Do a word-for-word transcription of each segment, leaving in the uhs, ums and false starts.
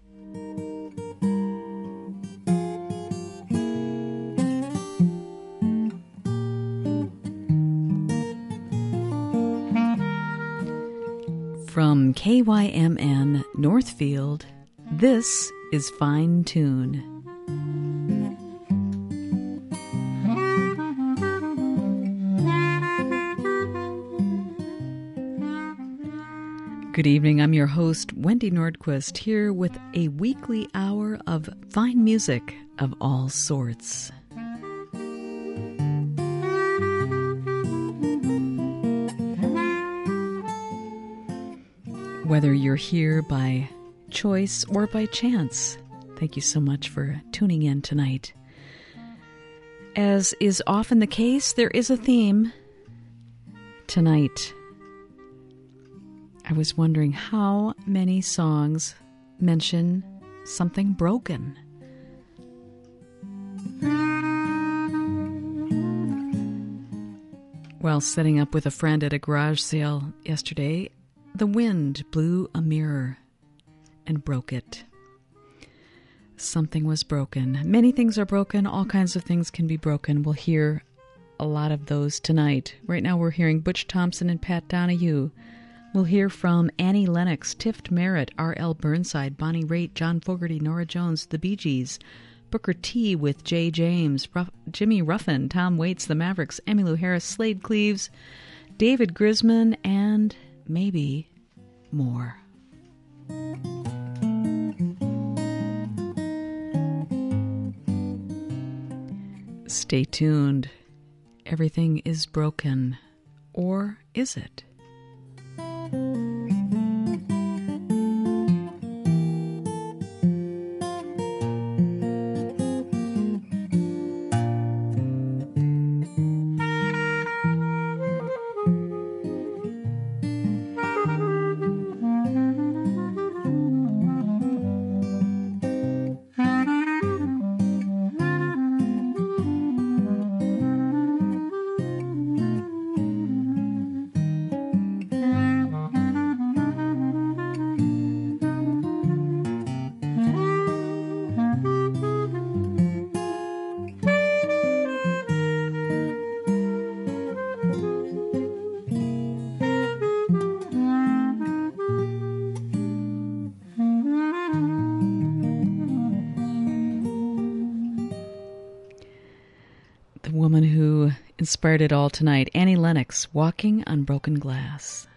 From K Y M N Northfield, this is Fine Tune. Good evening, I'm your host, Wendy Nordquist, here with a weekly hour of fine music of all sorts. Whether you're here by choice or by chance, thank you so much for tuning in tonight. As is often the case, there is a theme tonight. I was wondering how many songs mention something broken. While setting up with a friend at a garage sale yesterday, the wind blew a mirror and broke it. Something was broken. Many things are broken. All kinds of things can be broken. We'll hear a lot of those tonight. Right now we're hearing Butch Thompson and Pat Donahue. We'll hear from Annie Lennox, Tift Merritt, R L Burnside, Bonnie Raitt, John Fogerty, Nora Jones, The Bee Gees, Booker T with Jay James, Ruff, Jimmy Ruffin, Tom Waits, The Mavericks, Emmylou Harris, Slade Cleaves, David Grisman, and maybe more. Stay tuned. Everything is broken. Or is it? Inspired it all tonight, Annie Lennox, Walking on Broken Glass.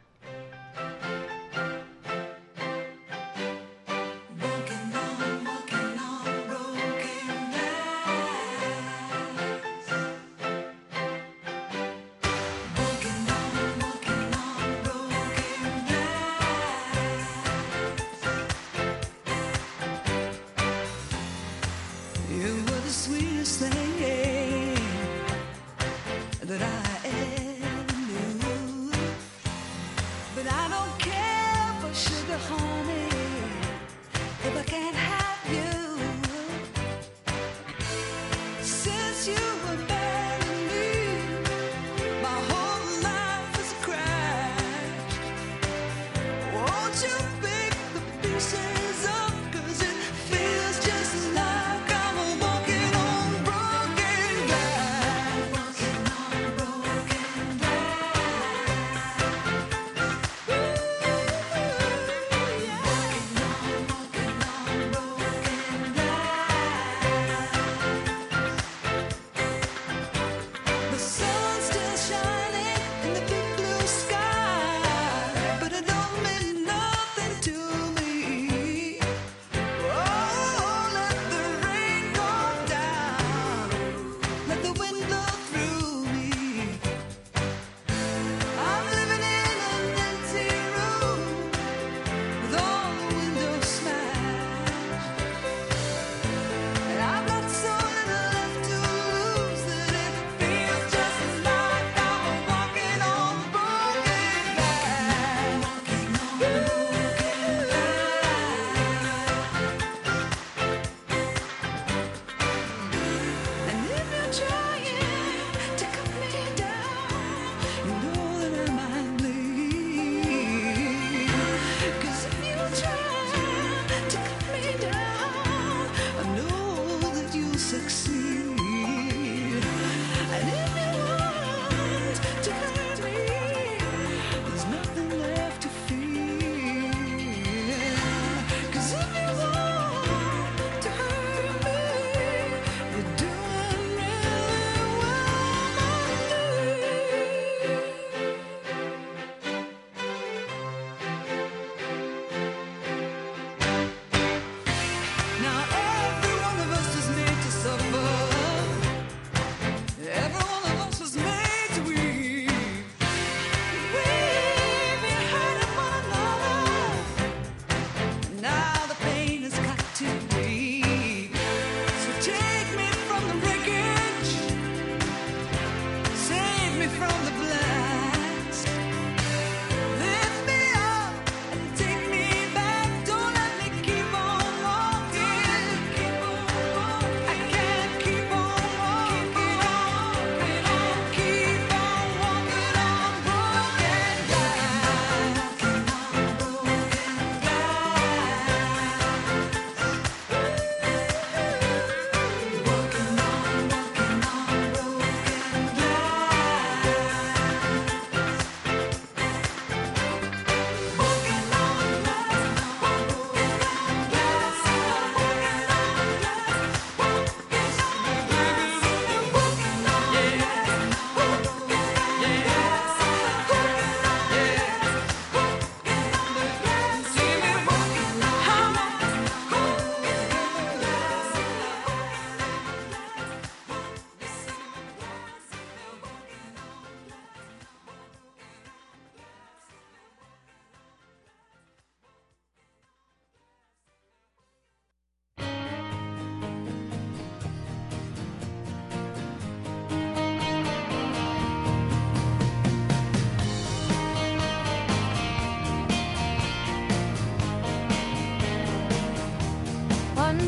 Sky, but it don't mean nothing to me.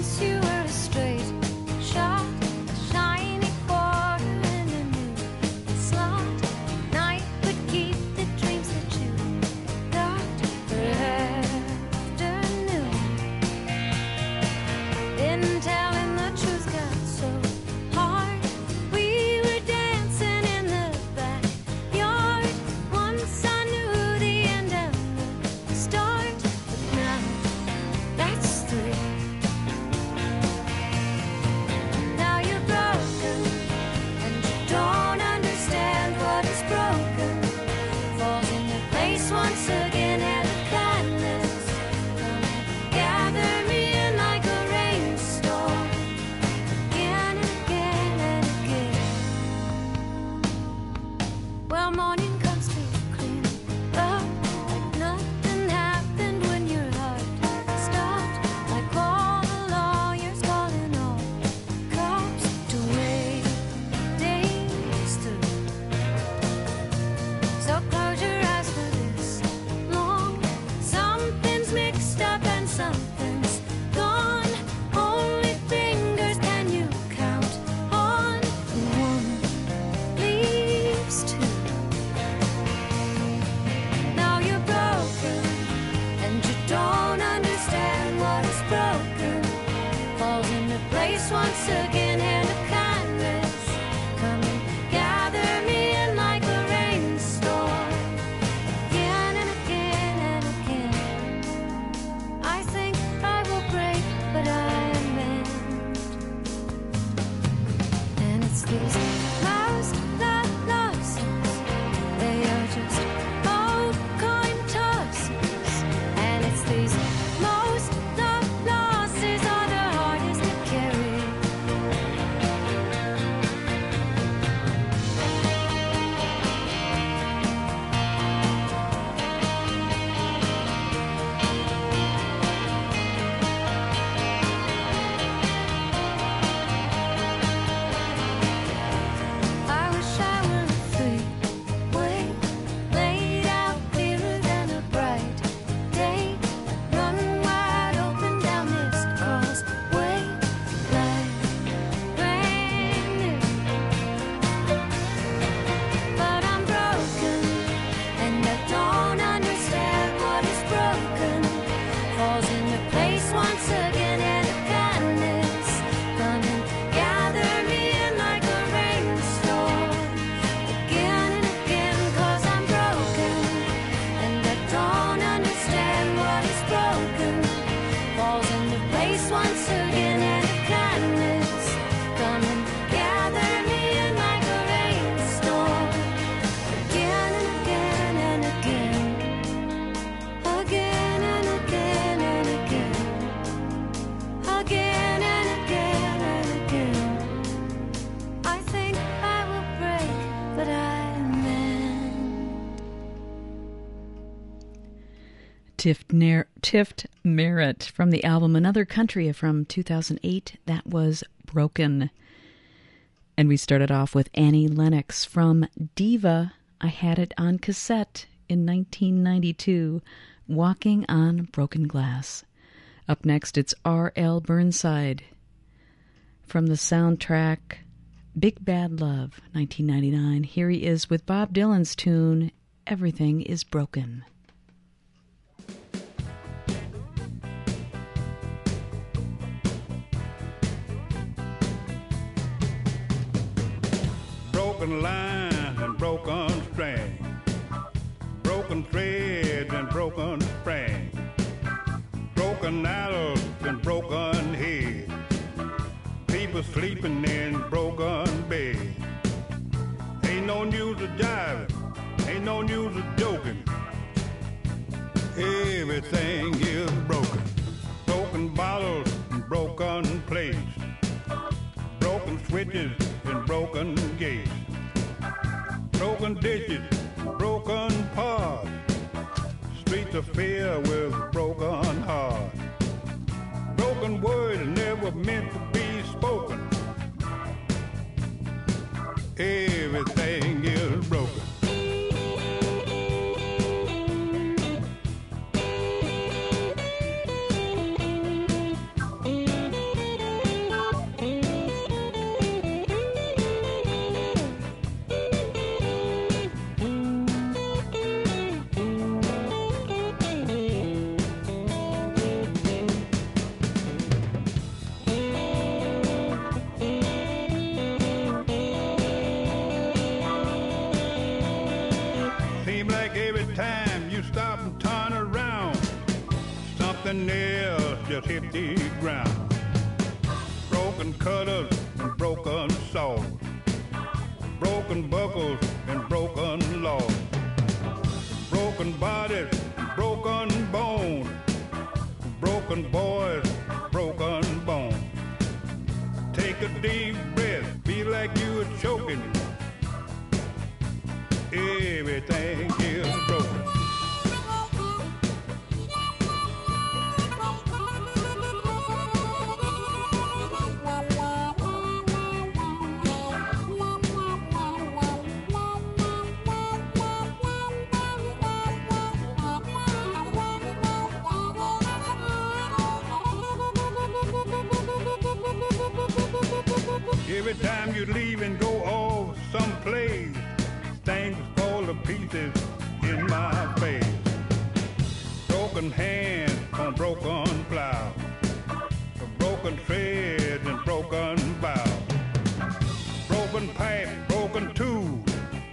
Tift, Ner- Tift Merritt from the album Another Country from two thousand eight. That was Broken. And we started off with Annie Lennox from Diva. I had it on cassette in nineteen ninety-two, Walking on Broken Glass. Up next, it's R L Burnside from the soundtrack Big Bad Love, nineteen ninety-nine. Here he is with Bob Dylan's tune, Everything is Broken. Broken lines and broken strings, broken threads and broken springs, broken arrows and broken heads, people sleeping in broken beds. Ain't no news of jiving, ain't no news of joking. Everything is broken. Broken bottles and broken plates, broken switches and broken gates, broken dishes, broken pots, streets of fear with broken hearts, broken words never meant to be spoken. Everything is broken. Broken nails just hit the ground. Broken cutters and broken saws. Broken buckles and broken laws. Broken bodies, broken bones. Broken boys, broken bones. Take a deep breath, feel like you are choking. Everything is broken. Every time you leave and go off someplace, things fall to pieces in my face. Broken hands on broken plow, broken threads and broken bow, broken pipe, broken tools,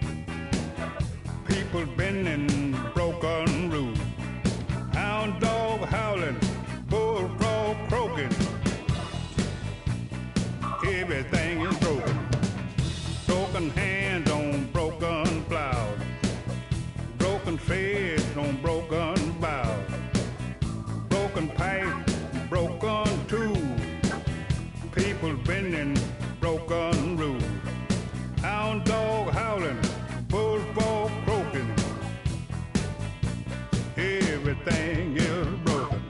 people bending broken rules, hound dog howling, bullfrog croaking. Everything is broken. Broken hands on broken plows. Broken threads on broken bows. Broken pipe, broken tools. People bending broken rules. Hound dog howling, bullfrog croaking. Everything is broken.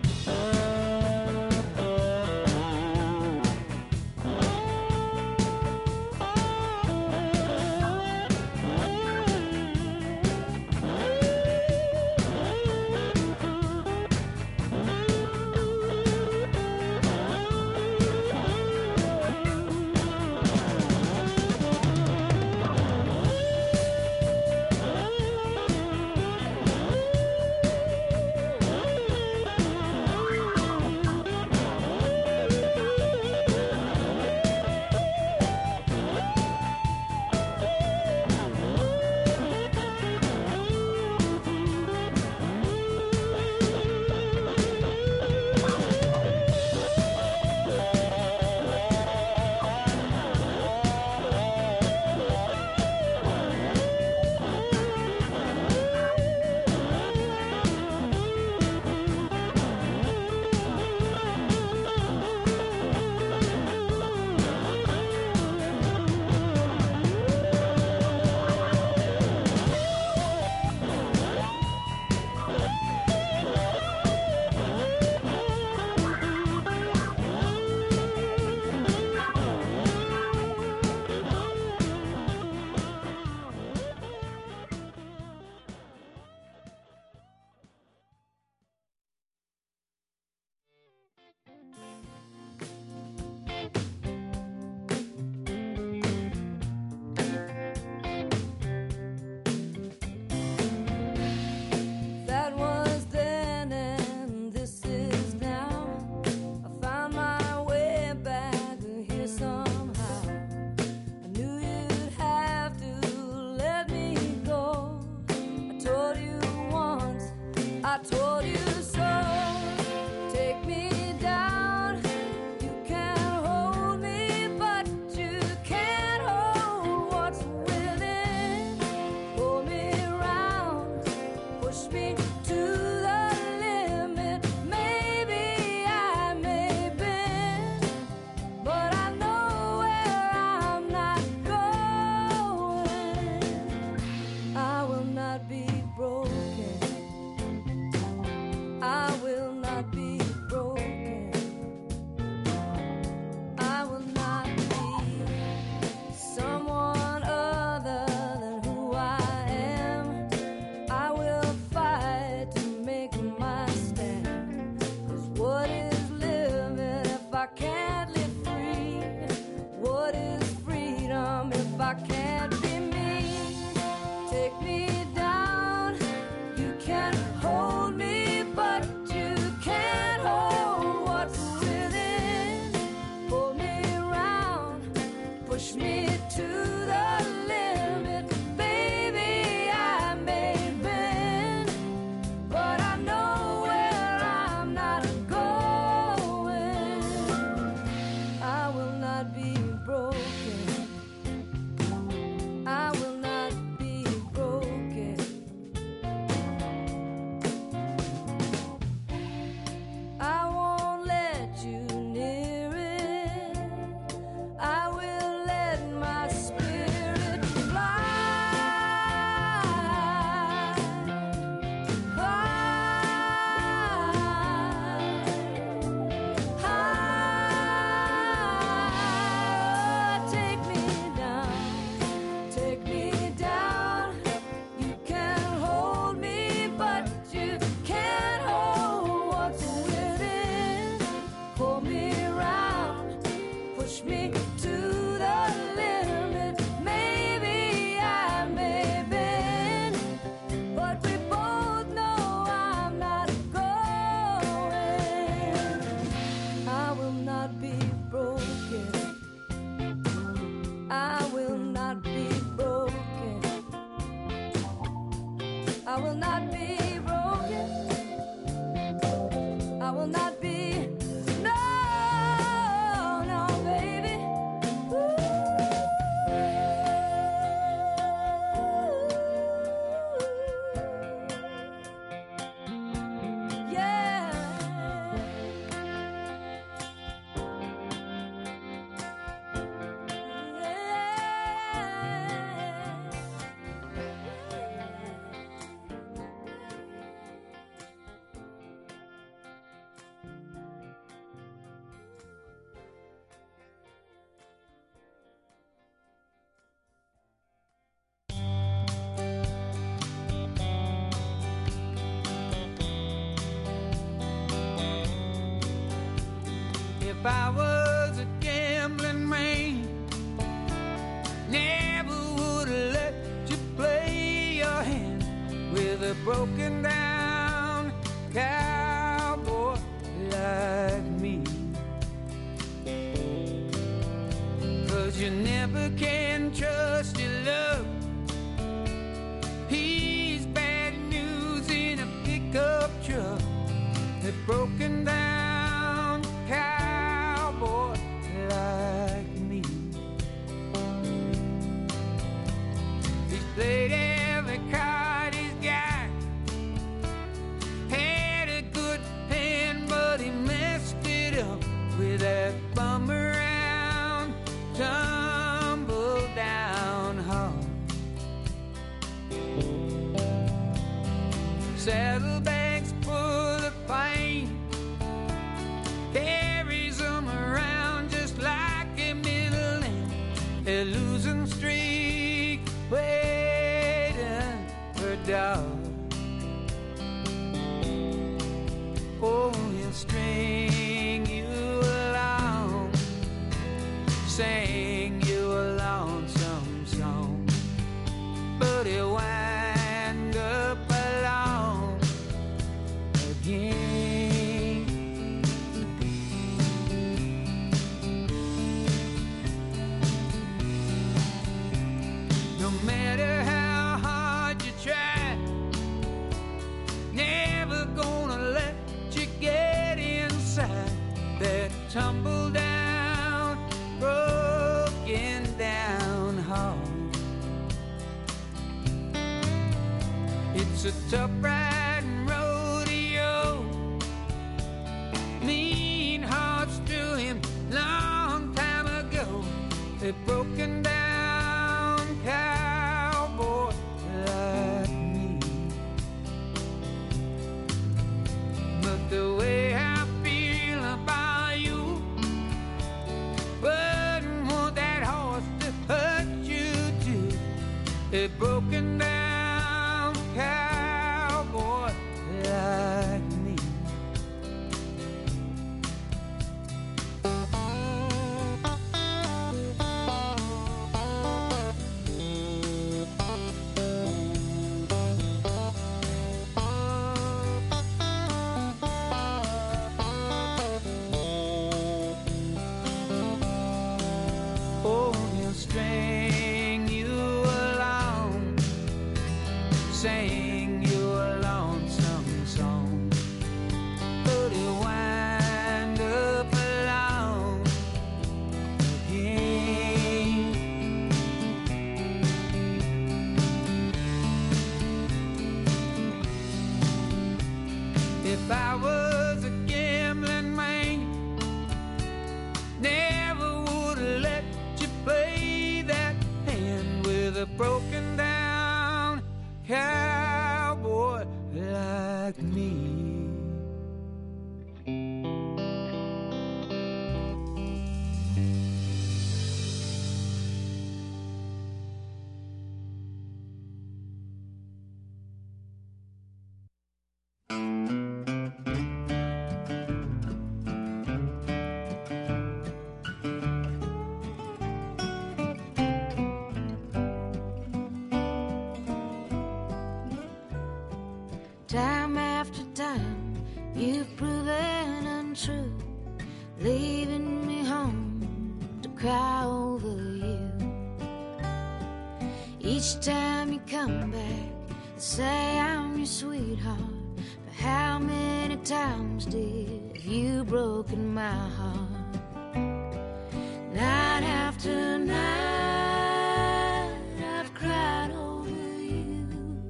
will not be broken. I will not be, no, no, baby. Ooh. Yeah. If I was a gambling man, never would have let you play your hand with a broken down cowboy like me. 'Cause you never can trust your love. He's bad news in a pickup truck. A broken down cowboy like me. He's played every card he's got. Had a good pen, but he messed it up with that bum around, tumble down hard. Saddlebags full of pain, carries them around just like a middle name. A losing streak, waiting for dog. Oh, he'll string you along, sing you a lonesome song, but he'll wind up alone again. No matter how hard you try, never gonna let you get inside that tumble down, broken down heart. It's a tough riding rodeo. Mean hearts drew him long time ago. A broken down cowboy like me. But the way I feel about you, wouldn't want that horse to hurt you too. A broken down cowboy like me. Oh, he'll string you along, sing you a lonesome song, but he'll wind up alone again. If I was a gambling man, never would have let you play that hand with a broken down cowboy like me. Time after time, you've proven untrue, leaving me home to cry over you. Each time you come back, say I'm your sweetheart, but how many times did you broken my heart? Night after night I've cried over you,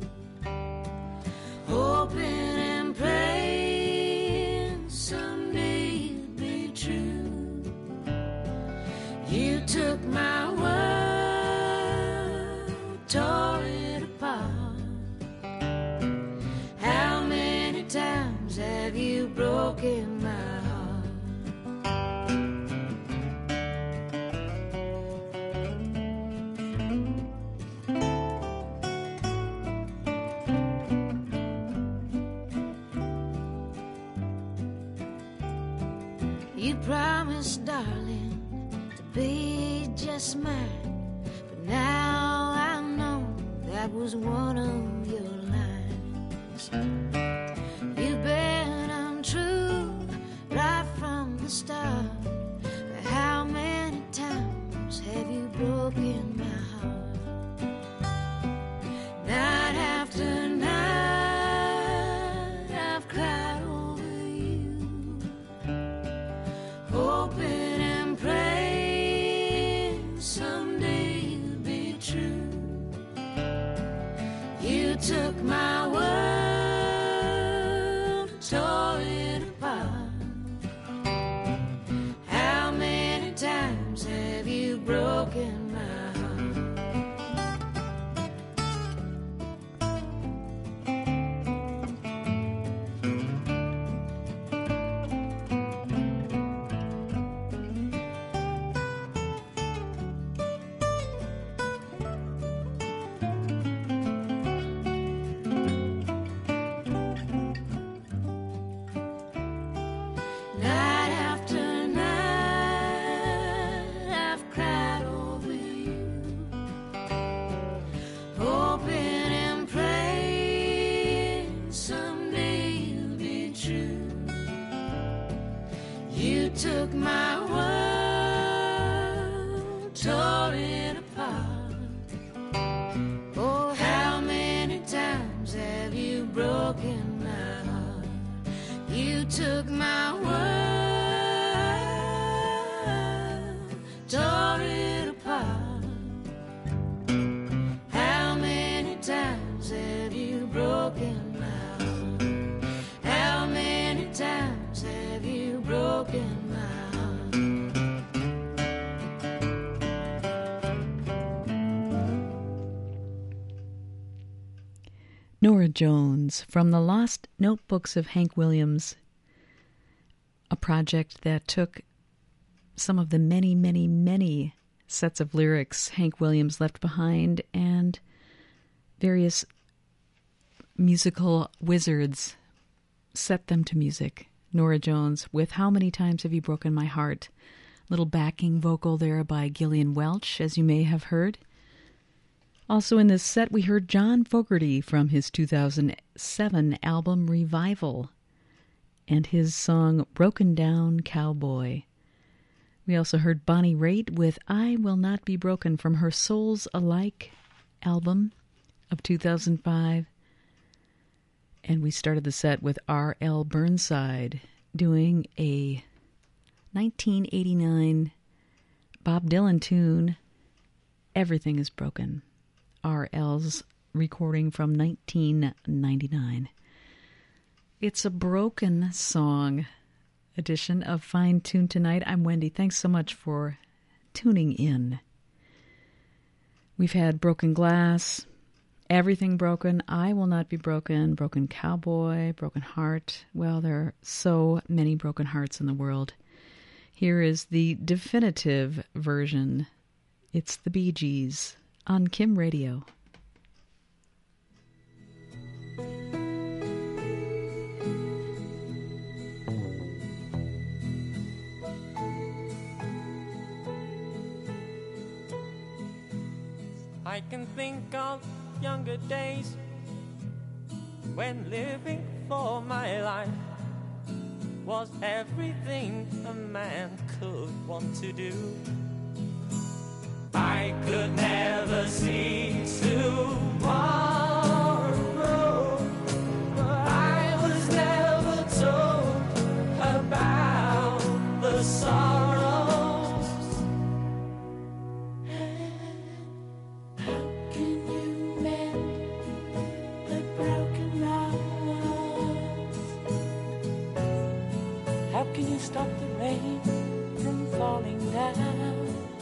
hoping and praying someday you'd be true. You took my world, tore it apart. How many times have you broken my heart? You promised, darling, to be just mine, but now I know that was one of your lines. You've been untrue right from the start, but how many times have you broken my heart? Night after night I've cried over you, hoping and praying someday you'd be true. You took my world, tore it apart. How many times have you broken my heart? Night after night I've cried over you, hoping and praying someday you'll be true. You took my world, tore it apart. Oh, how many times have you broken my heart? You took my world, tore it apart. How many times have you broken my heart? How many times have you broken my heart? Nora Jones from the Lost Notebooks of Hank Williams, a project that took some of the many, many, many sets of lyrics Hank Williams left behind and various musical wizards set them to music. Nora Jones with How Many Times Have You Broken My Heart? Little backing vocal there by Gillian Welch, as you may have heard. Also in this set, we heard John Fogerty from his two thousand seven album Revival and his song Broken Down Cowboy. We also heard Bonnie Raitt with I Will Not Be Broken from her Souls Alike album of two thousand five. And we started the set with R L Burnside doing a nineteen eighty-nine Bob Dylan tune, Everything is Broken. R L's recording from nineteen ninety-nine. It's a broken song edition of Fine Tune Tonight. I'm Wendy. Thanks so much for tuning in. We've had Broken Glass, Everything Broken, I Will Not Be Broken, Broken Cowboy, Broken Heart. Well, there are so many broken hearts in the world. Here is the definitive version. It's the Bee Gees on Kim Radio. I can think of younger days when living for my life was everything a man could want to do. I could never see tomorrow, the sorrows. How can you mend the broken hearts? How can you stop the rain from falling down?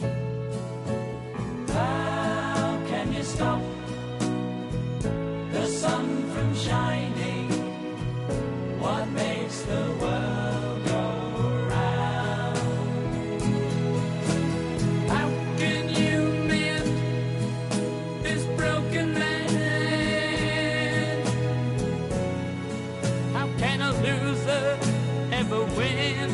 How can you stop the sun from shining? What makes the world go round? How can you mend this broken man? How can a loser ever win?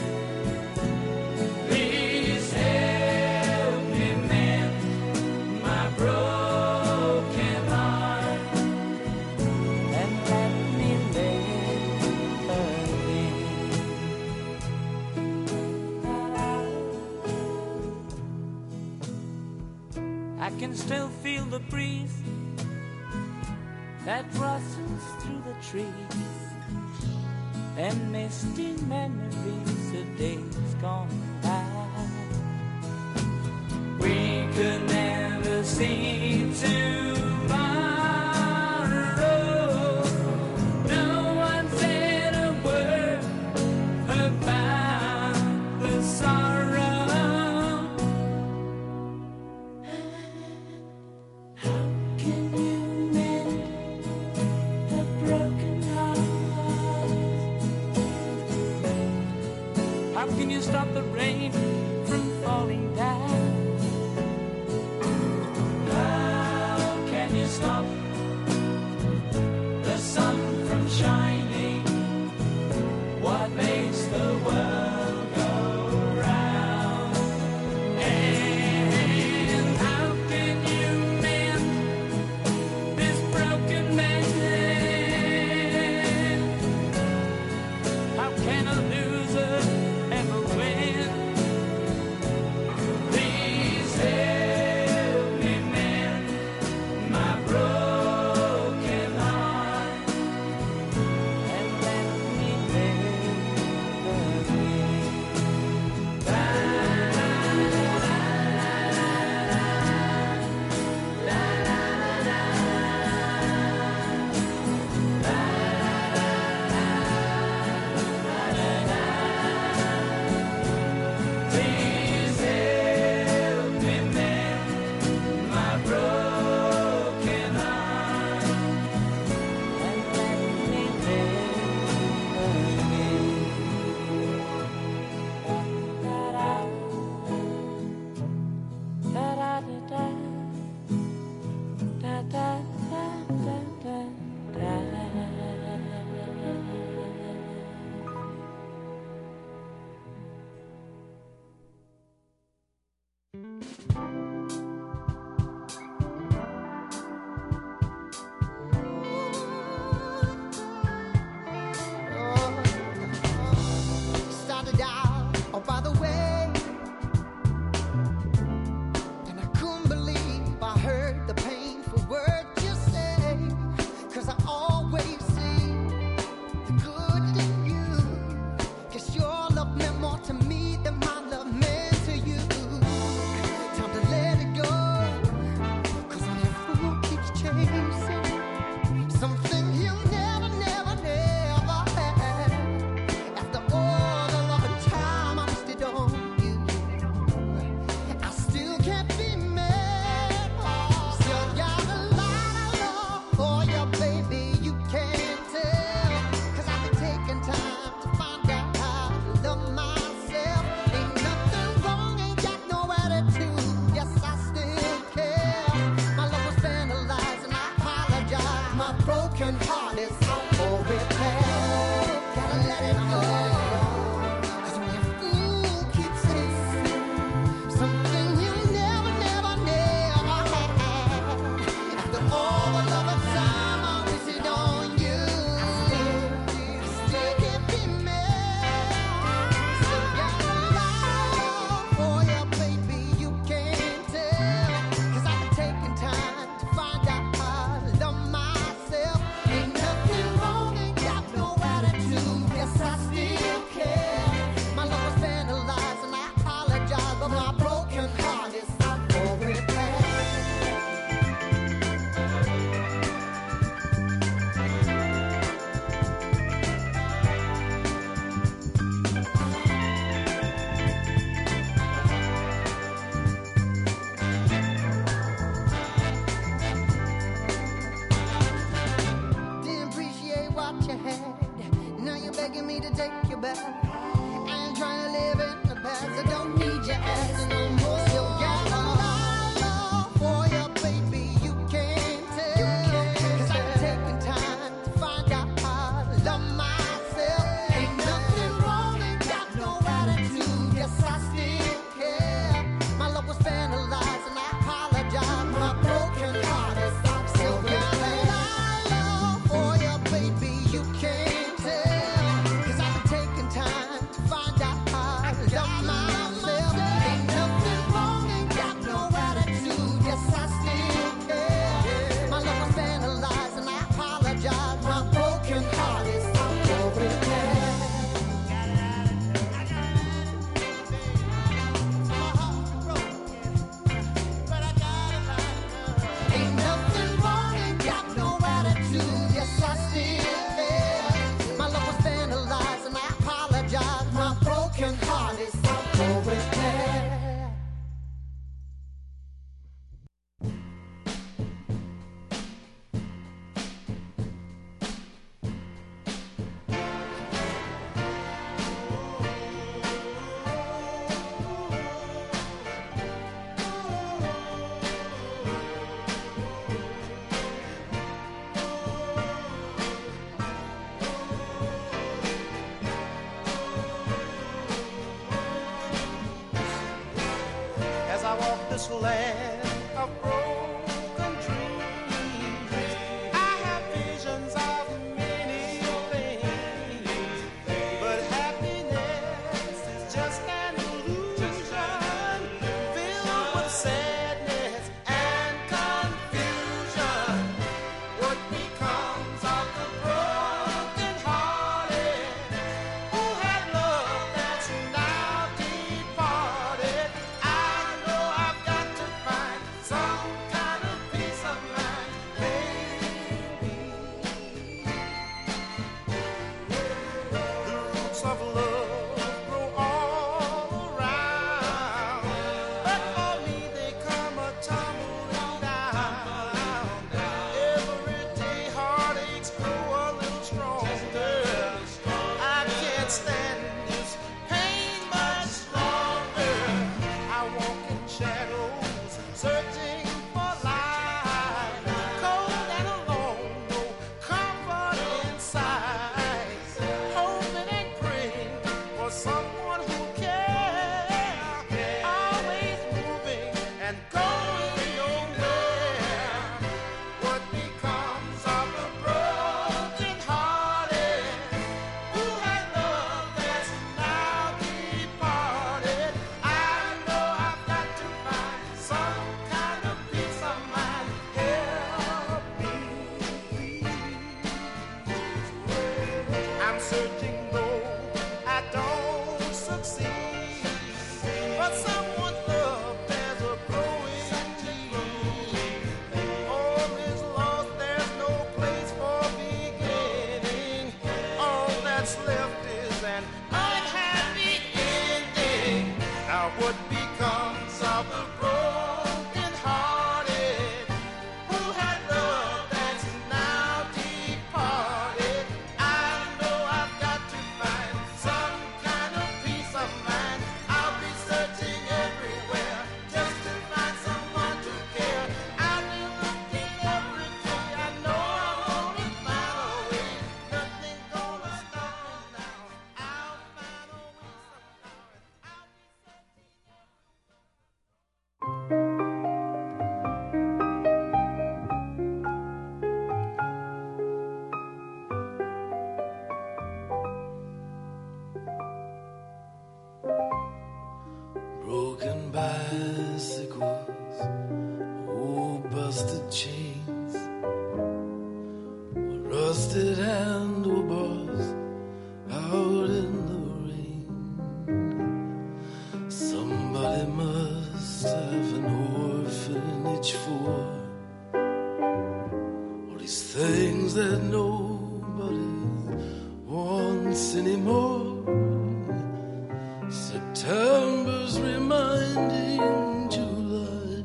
Please help me mend my broken heart and let me live again. I can still feel the breeze that rustles through the trees and misty memories of days gone by. We could never see tomorrow. No one said a word about the sorrow. How can you mend the broken hearts? How can you stop the rain from falling down? How can you stop the sun from shining? What makes the world go round? And how can you mend this broken man? How can a loser ever win? Please help me mend my broken back. I ain't trying to live in the past. I don't need your ass no more. Still got a lot of love for you, baby. You can't tell. Cause I've taken time to find out how to love myself. Ain't nothing wrong, ain't got no attitude. Yes, I still care. My love was vandalized and I apologize. My broken heart is still got a lot of love for you, baby. You can't tell. Cause I've been taking time to find out how to love myself. Ain't nothing wrong, ain't got no attitude. Yes, I still care. My love was vandalized and I apologize. My broken heart is over there. Ain't nothing wrong, ain't got no attitude. Yes, I still care. My love was vandalized and I apologize. My broken heart is over there. As I walk this land of broken dreams, I have visions of many things, but happiness is just an illusion, filled with sadness and confusion. What becomes of the broken hearted who had love that's now departed? I know I've got to find some kind of peace of mind, baby. The roots of love grow all around, but for me they come a tumbling down. Every day heartaches grow a little stronger. I can't stand this pain much longer. I walk in shadows, searching for light, cold and alone, no comfort inside, hoping and praying for someone who cares, always moving and going nowhere. What becomes of the broken hearted who had love that's now departed? I know I've got to find some kind of peace of mind. Help me. I'm searching though I don't succeed, but someone's love there's a growing need. All is lost, there's no place for beginning. All that's left is an unhappy ending. Now what becomes of the broken hearted who had love that's now departed? I know I've got to find some kind of peace of mind. I'll be searching everywhere just to find someone to care. I've been looking every day. I know I'm gonna find a way. Nothing gonna stop me now. I'll find a way somehow. I'll be Broken bicycles, old busted chains, rusted handlebars out in the rain. Somebody must have an orphanage for all these things that nobody wants anymore. September's reminding July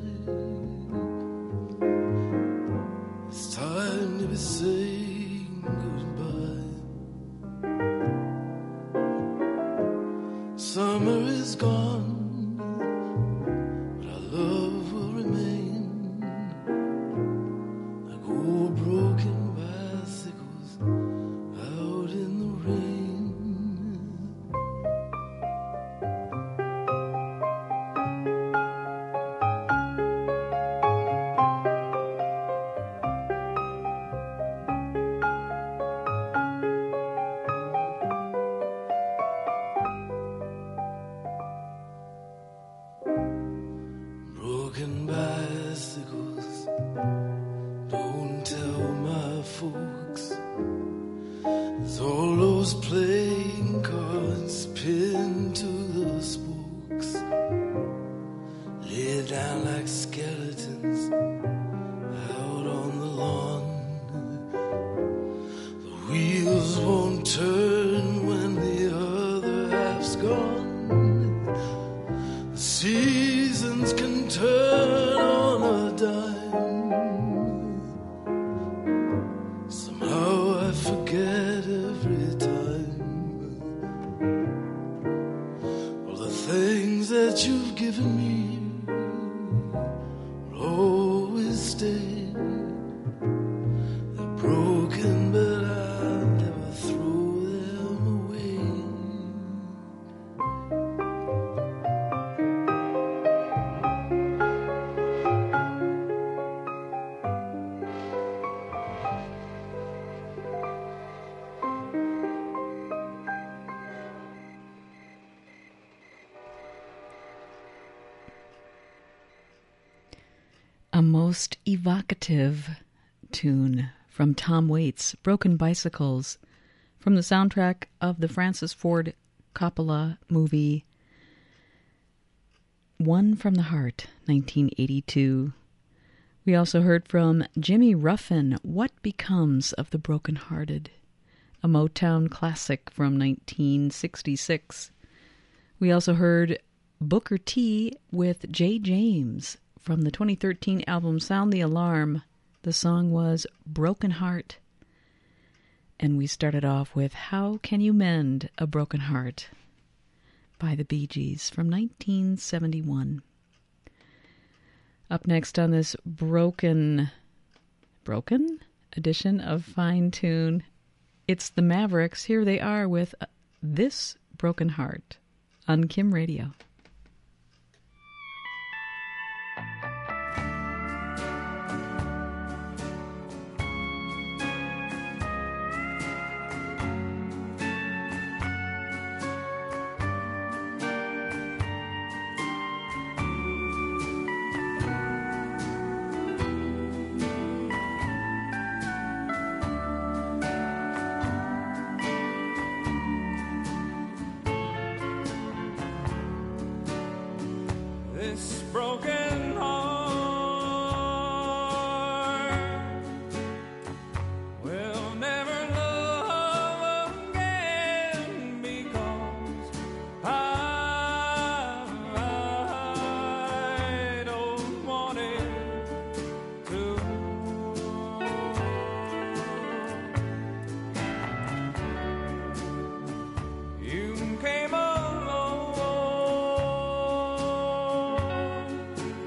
it's time to be saying goodbye. Summer is gone, but our love will remain like old broken bicycles out in the rain. Broken bicycles, don't tell my folks. There's all those playing cards pinned to the spokes, laid down like skeletons out on the lawn. The wheels won't turn when the other half's gone. The seasons can turn on a dime. Somehow I forget every time all the things that you've given me will always stay. They're broken, but I'll never throw them away. A most evocative tune from Tom Waits, Broken Bicycles, from the soundtrack of the Francis Ford Coppola movie One from the Heart, nineteen eighty-two. We also heard from Jimmy Ruffin, What Becomes of the Broken-Hearted, a Motown classic from nineteen sixty-six. We also heard Booker T with Jay James from the twenty thirteen album Sound the Alarm. The song was Broken Heart. And we started off with How Can You Mend a Broken Heart by the Bee Gees from nineteen seventy-one. Up next on this broken, broken edition of Fine Tune, it's the Mavericks. Here they are with This Broken Heart on Kim Radio. This broken heart will never love again because I, I don't want it to. You came along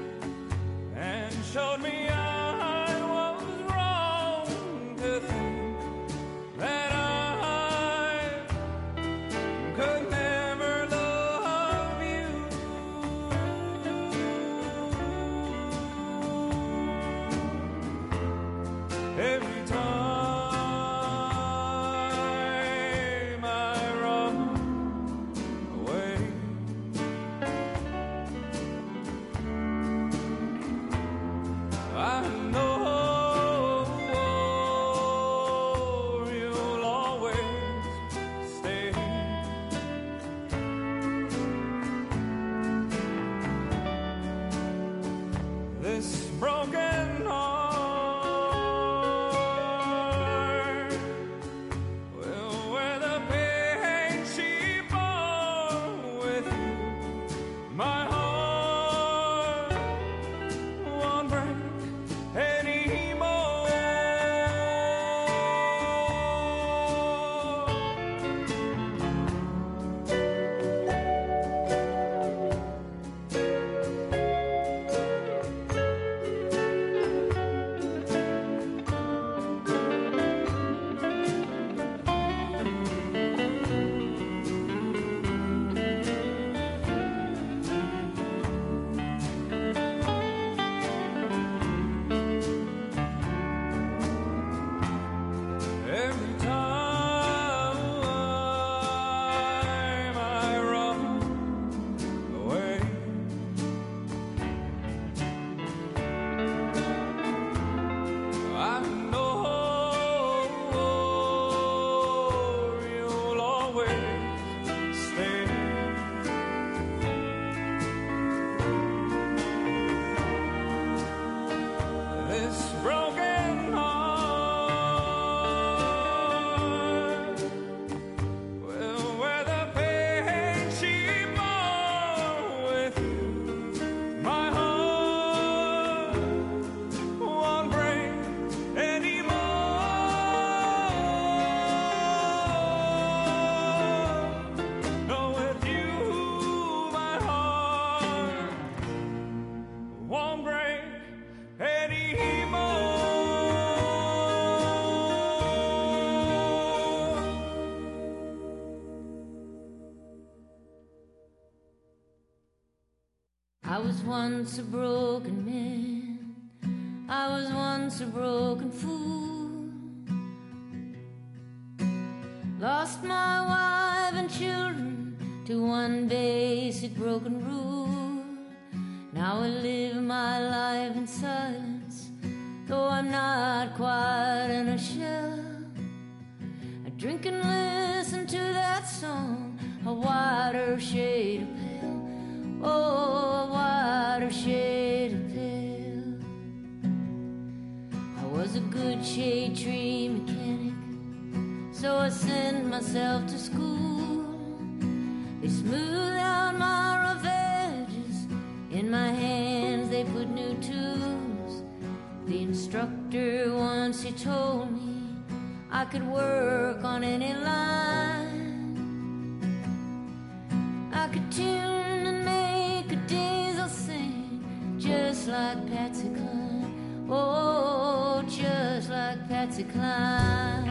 I was once a broken man, I was once a broken fool, lost my wife and children to one basic broken rule. Now I live my life in silence, though I'm not quite in a shell. I drink and listen to that song, a whiter shade of pale. Oh, a whiter shade of pale. I was a good shade tree mechanic, so I sent myself to school. They smoothed out my rough edges, in my hands they put new tools. The instructor once he told me I could work on any line. I could tune and make a diesel sing, just like Patsy Cline. Oh, just like Patsy Cline.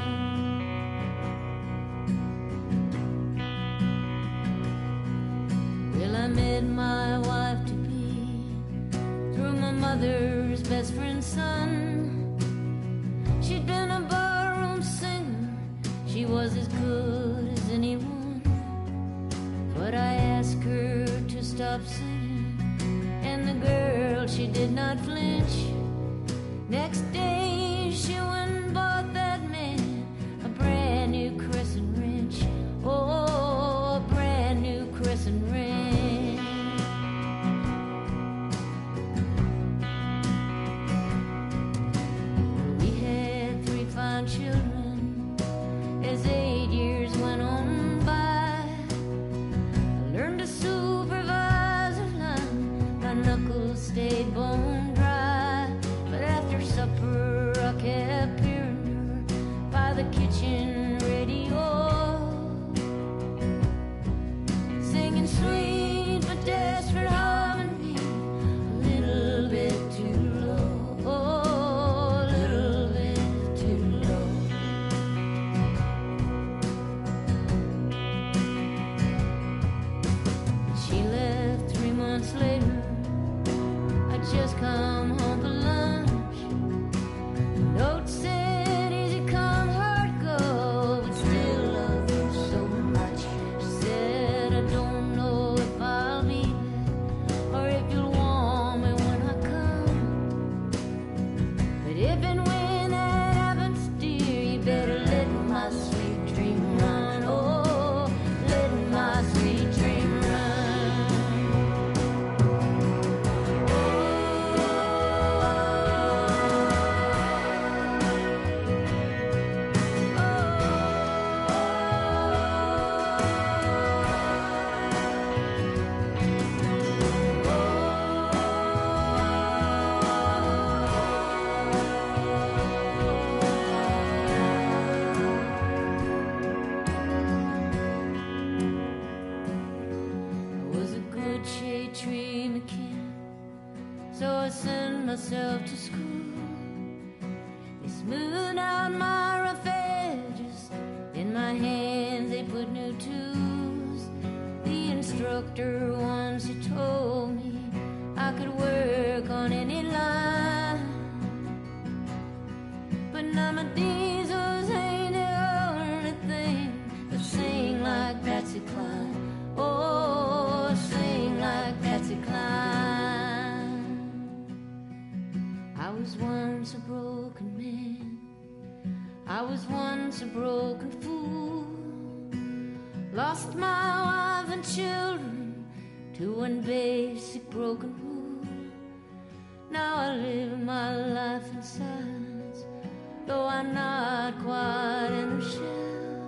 Well, I met my wife to be through my mother's best friend's son. She'd been a barroom singer, she was as good as anyone. But I asked her to stop singing, and the girl, she did not flinch. Next day she went and bought that man a brand new crescent wrench. Oh, a brand new crescent wrench. We had three fine children as eight years went on by. I learned to supervise a line, my knuckles stayed bone dry. But after supper I kept hearing her by the kitchen radio, singing sweet but desperate harmony, a little bit too low, oh, a little bit too low. She left three months later, I just come home for lunch. Note said, easy come, hard go, but still love you so much. She said, I don't know if I'll be back or if you'll want me when I come. But if and when that happens, dear, you better let my sweet dream run. Oh, let my sweet dream run. I was a good shade tree mechanic, so I sent myself to school. They smoothed out my rough edges, in my hands they put new tools. The instructor once he told me I could work on any line. But now my diesels ain't the only thing that sing like Patsy Cline. Oh, sing like Patsy Cline. I was once a broken man, I was once a broken fool, lost my wife and children to one basic broken rule. Now I live my life in silence, though I'm not quite in a shell.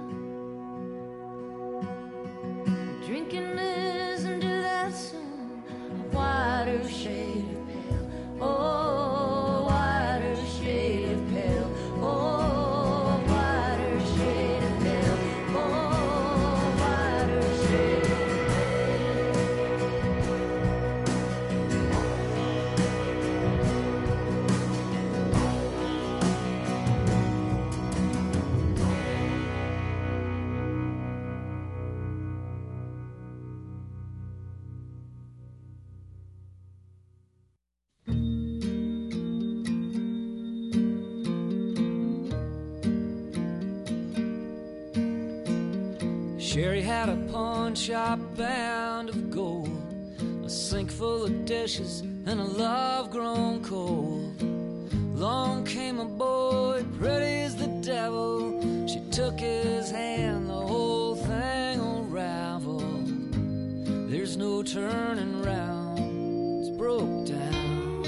Drink and listen to that song, a whiter shade of pale. Oh, a whiter shade of pale. Oh, a whiter shade of pale. Oh, a whiter shade of pale. got a pawn shop bound of gold, a sink full of dishes, and a love grown cold. Long came a boy, pretty as the devil. She took his hand, the whole thing unraveled. There's no turning round, it's broke down.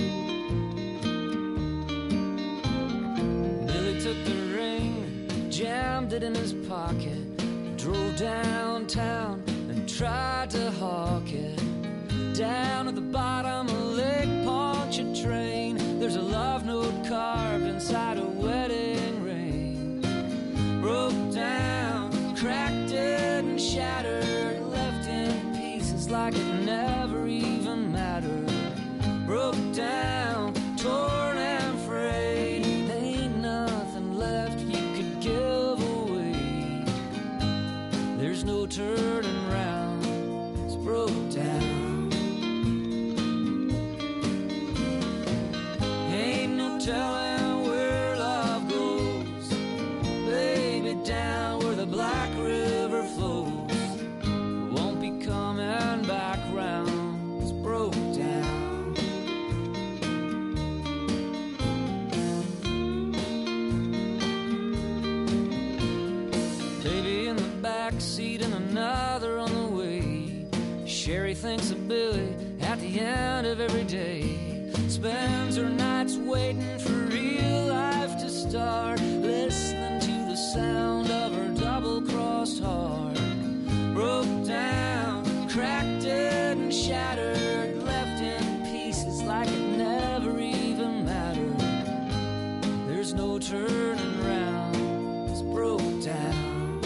Billy took the ring, jammed it in his pocket, drove downtown and tried to hawk it. Down at the bottom of Lake Pontchartrain, there's a love note carved inside a wedding ring. Broke down, cracked it and shattered, left in pieces like it never even mattered. Broke down, torn and frayed, ain't nothing left you could give away. There's no turning round, it's broke down. Telling where love goes, baby, down where the Black River flows. It won't be coming back round, it's broke down. Baby in the back seat and another on the way. Sherry thinks of Billy at the end of every day. Spends her nights waiting for real life to start, listening to the sound of her double-crossed heart. Broke down, cracked it and shattered, left in pieces like it never even mattered. There's no turning round, it's broke down.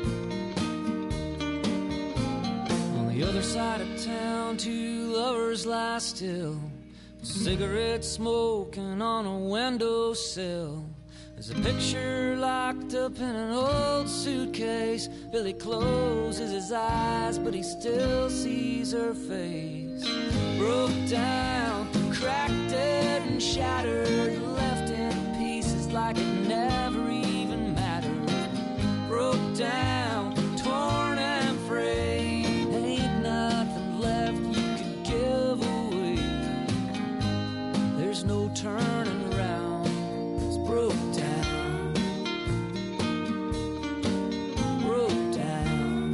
On the other side of town, two lovers lie still, cigarette smoking on a windowsill. There's a picture locked up in an old suitcase. Billy closes his eyes, but he still sees her face. Broke down, cracked it and shattered, left in pieces like it never even mattered. Broke down, torn and frayed, ain't nothing left you could give away. There's no turning around, it's broke down, broke down.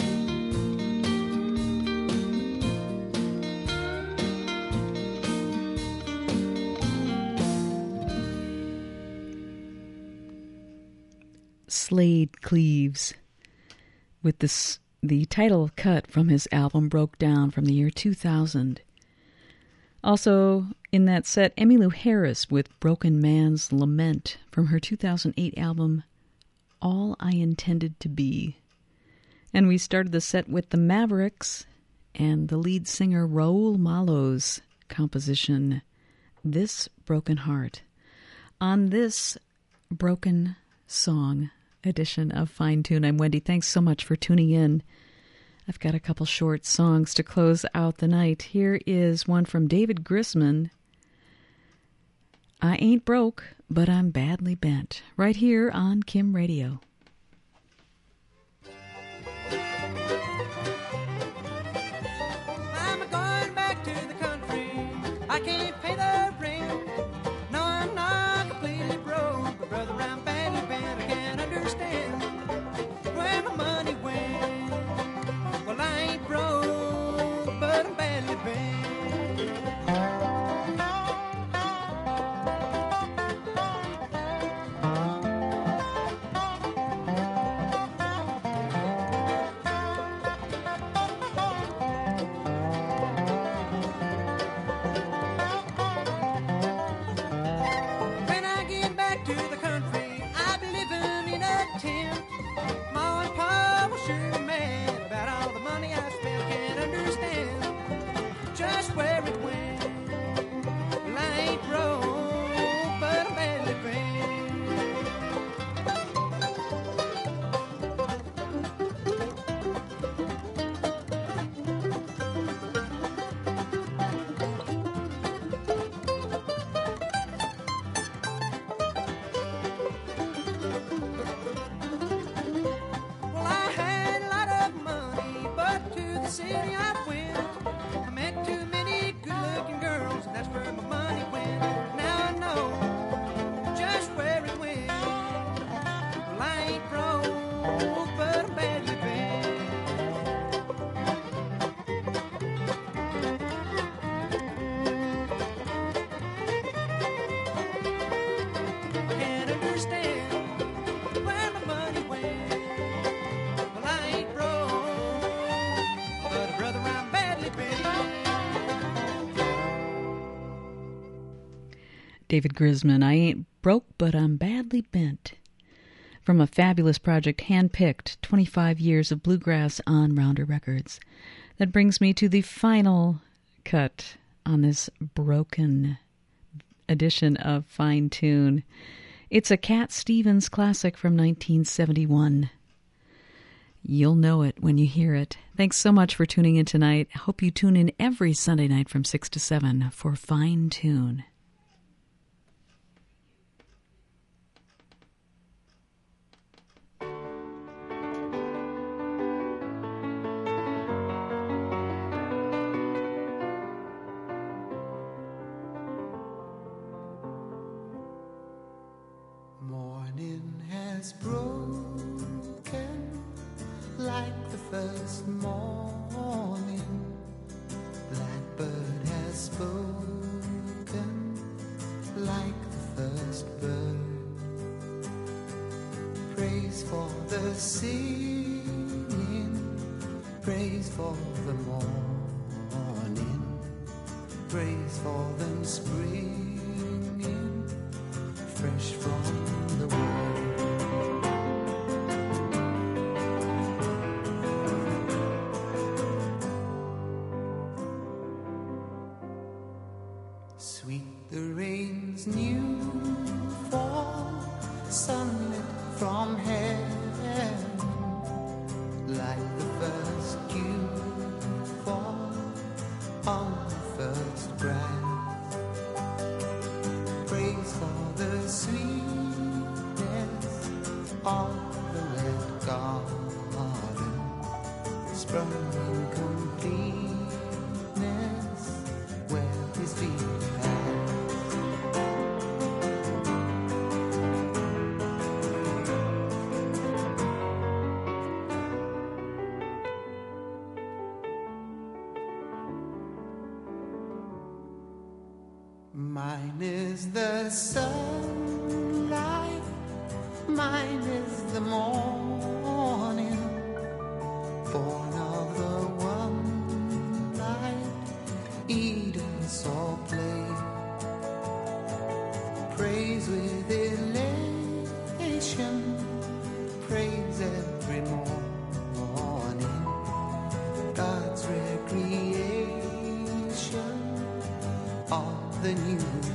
Slade Cleaves with this, the title cut from his album Broke Down from the year two thousand. Also in that set, Emmylou Harris with Broken Man's Lament from her two thousand eight album All I Intended to Be. And we started the set with the Mavericks and the lead singer Raul Malo's composition, This Broken Heart. On this Broken Song edition of Fine Tune, I'm Wendy. Thanks so much for tuning in. I've got a couple short songs to close out the night. Here is one from David Grisman, I Ain't Broke, But I'm Badly Bent, right here on Kim Radio. I'm going back to the country. I can't pay the rent. No, I'm not completely broke, but brother, I'm badly bent. I can't understand where my money went. Well, I ain't broke, but I'm badly bent. city I went. I met too many good-looking girls, and that's where my money went. Now I know just where it went. Well, I ain't broke, but I'm badly bent. I can't understand where my money went. Well, I ain't broke, but brother, I'm badly bent. David Grisman, I ain't broke, but I'm badly bent. From a fabulous project, hand-picked, twenty-five years of bluegrass on Rounder Records. That brings me to the final cut on this broken edition of Fine Tune. It's a Cat Stevens classic from nineteen seventy-one. You'll know it when you hear it. Thanks so much for tuning in tonight. I hope you tune in every Sunday night from six to seven for Fine Tune. Morning has broken like the first morning. Blackbird has spoken like the first bird. Praise for the singing, praise for the morning, praise for them springing fresh from the world. Sweet the rain's new fall, sunlit from heaven, like the first dew fall on the first grass. Praise for the sweetness of the red garden, sprung in completeness where his feet mine is the sunlight, mine is the morning, born of the one light Eden saw play. Praise with elation, praise every morning, God's recreation of the new